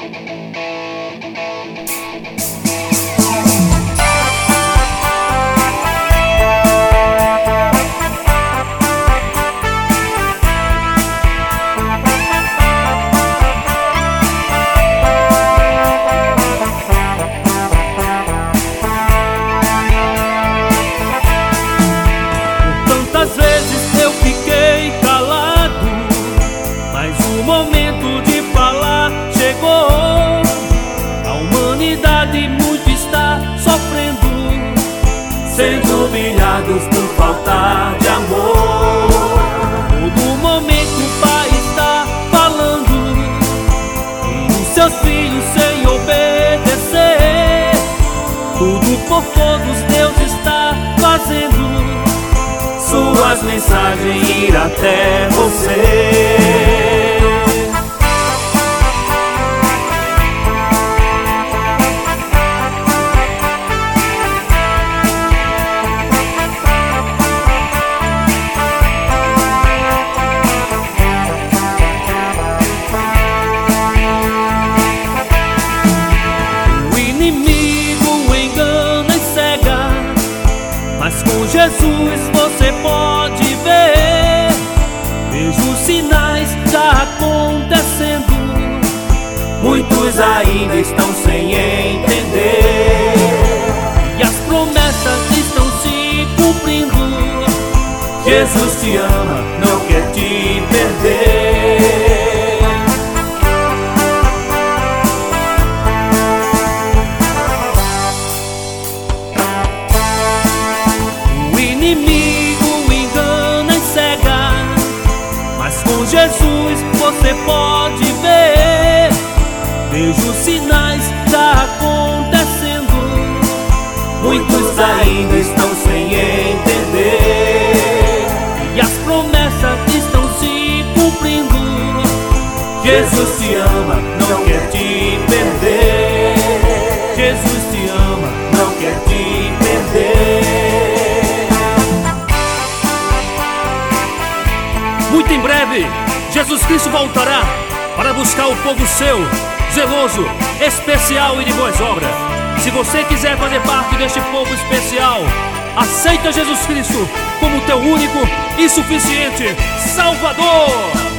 Tantas vezes eu fiquei calado, mas o momento de falar chegou. A humanidade muito está sofrendo, sendo humilhados por falta de amor. Todo momento o pai está falando e os seus filhos sem obedecer. Tudo por todos Deus está fazendo suas mensagens ir até você. O inimigo engana e cega, mas com Jesus você pode ver. Vejo os sinais já acontecendo, muitos ainda estão sem entender. E as promessas estão se cumprindo. Jesus te ama, não quer te perder. O inimigo engana e cega, mas com Jesus você pode ver. Vejo os sinais já acontecendo, muitos ainda estão sem entender. E as promessas estão se cumprindo. Jesus te ama, não quer te perder. Jesus te ama, não quer te perder. Muito em breve, Jesus Cristo voltará para buscar o povo seu, zeloso, especial e de boas obras. Se você quiser fazer parte deste povo especial, aceita Jesus Cristo como teu único e suficiente Salvador.